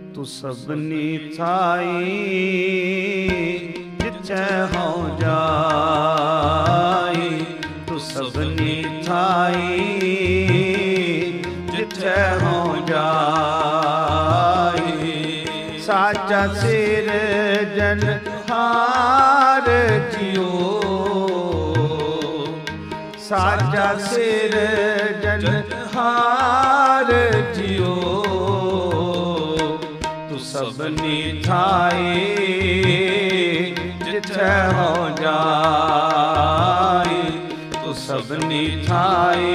तू सबनी थाई जिथे हो जाई, तू सबनी थाई जिथे हो जाई। साचा सिर जनहार जियो, साचा सिर जनहार जियो, तू सबनी थाई जिथे हो जाई, तू सबनी थाई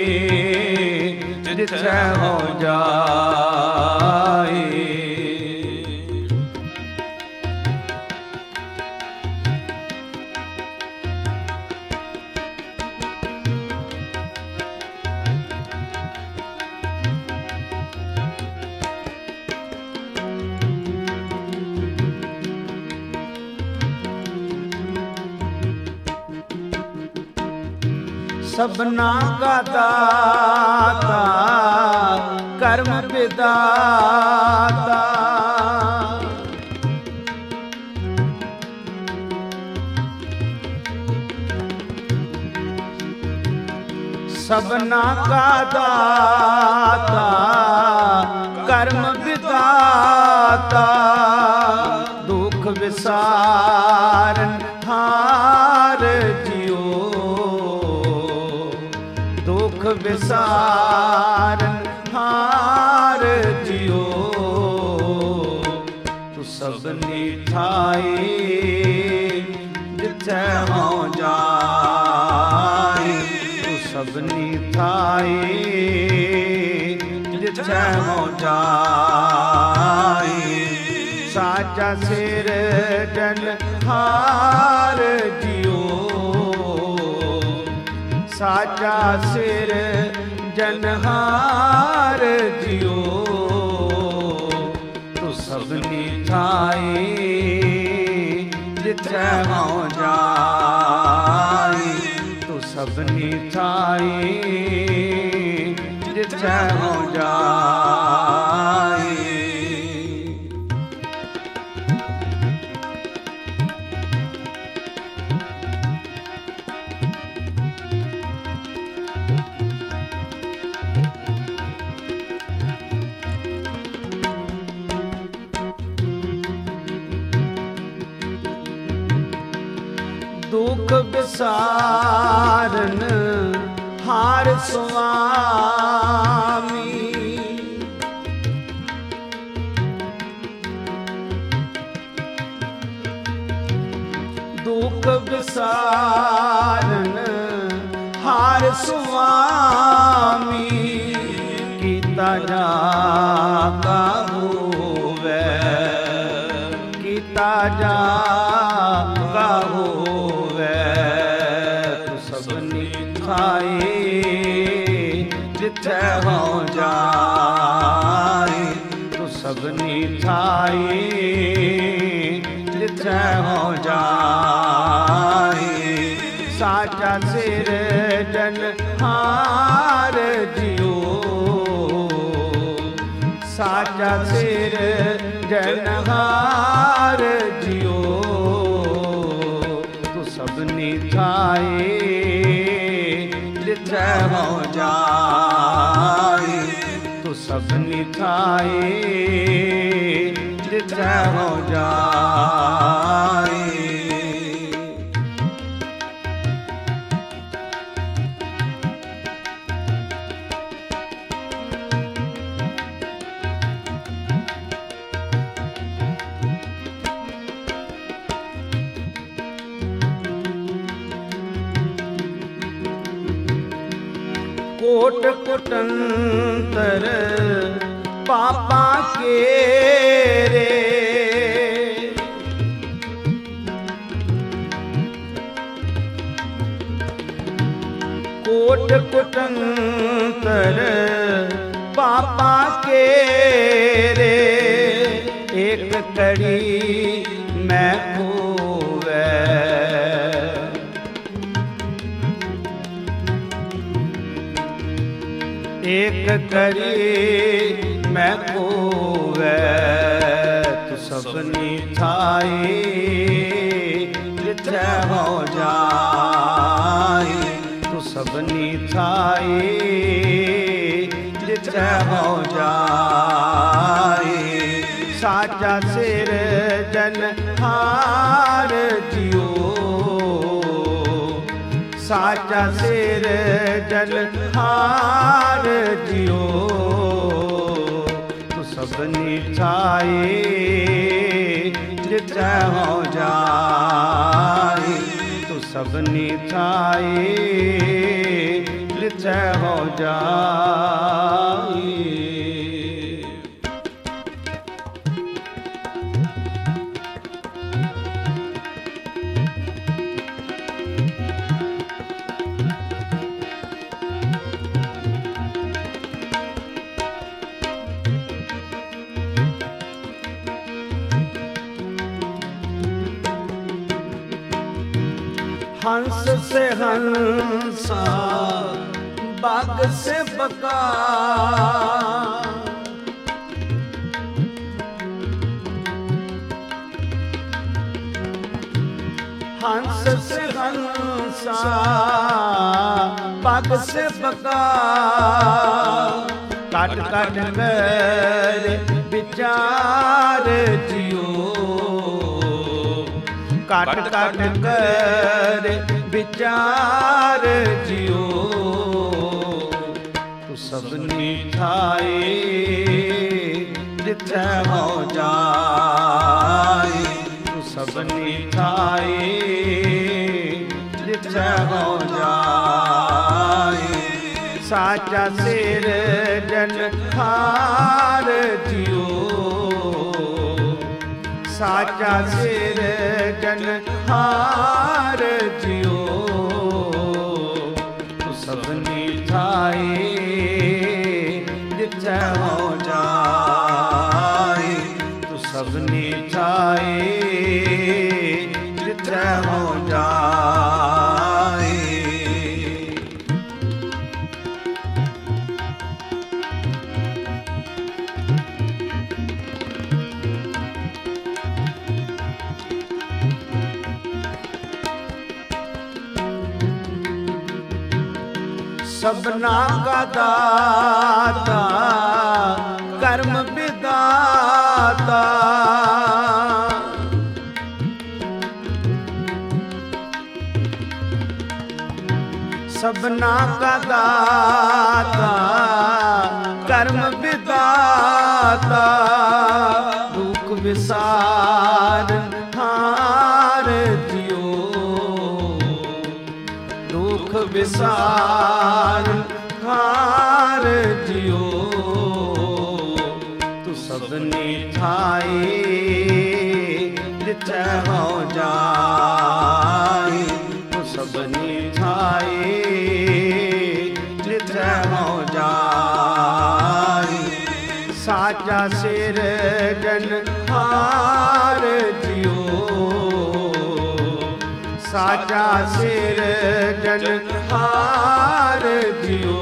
जिथे हो जाई। सबना का दाता कर्म विदाता, सबना का दाता कर्म विदाता, दुख विसारन हार जियो, दुख विसारन हार जियो, तू सबनी थाई जिथे हो जाई, तू सबनी थाई जिथे हो जाई। साचा सिर जनहार जियो, साचा सिर जनहार जियो, तू सबनी थाई जिथे हो जाई, तू सबनी थाई जिथे हो जाई। दुख विसारन हार स्वामी, दुख विसारन हार स्वामी, कीता जाता होवे, कीता जाता होवे, तू सबनी थाई जिथे हो जाई, तू सबनी थाई जिथे हो जाई। साचा सिर जनहार जियो, साचा सिर जनहार जियो, तू सबनी थाई जिथे हो जाई, तू सबनी थाई जिथे हो जाई। कोट कुटंतर पापा के रे, कोट कुटंतर पापा के रे, एक कड़ी मैं खोवे, एक करी मैं खोवे, सबनी थाई जिथे हो जाई, तू सबनी थाई जिथे हो जाई। साचा सिर जनहार जियो, साचा सिर जनहार जियो, तू सबनी थाई जिथे हो जाई, तू सबनी थाई जिथे हो जाई। हंस से हंसा, बाग से बका, हंस से हंसा, बाग से बका, काट काट कर विचार जियो, काट काट कर विचार जियो, तू सबनी थाई जिथे हो जाई, तू सबनी थाई जिथे हो जाई। साचा सिर जनहार जियो, साचा सिर जनहार जियो, तू सबनी थाई जिथे हो जाई, तू सबनी थाई जिथे हो जाई। सबना का दाता कर्म विदाता, सबना का दाता कर्म विदाता, दुख विसार हार जियो, दुख विसार हार जियो, तू सबनी थाई जिथे हो जाई, तू सबनी थाई जिथे हो जाई। साचा सिर जनहार जियो, साचा सिर जनहार जियो,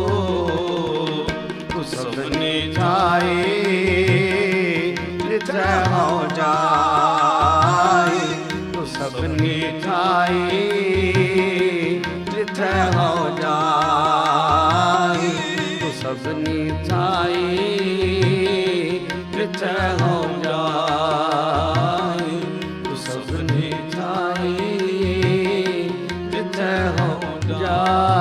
तू सबनी थाई जिथे हो जाई, तू सबनी थाई जिथे हो जाई, तू सबनी थाई जिथे हो जाई, तू सबनी थाई जिथे हो जाई।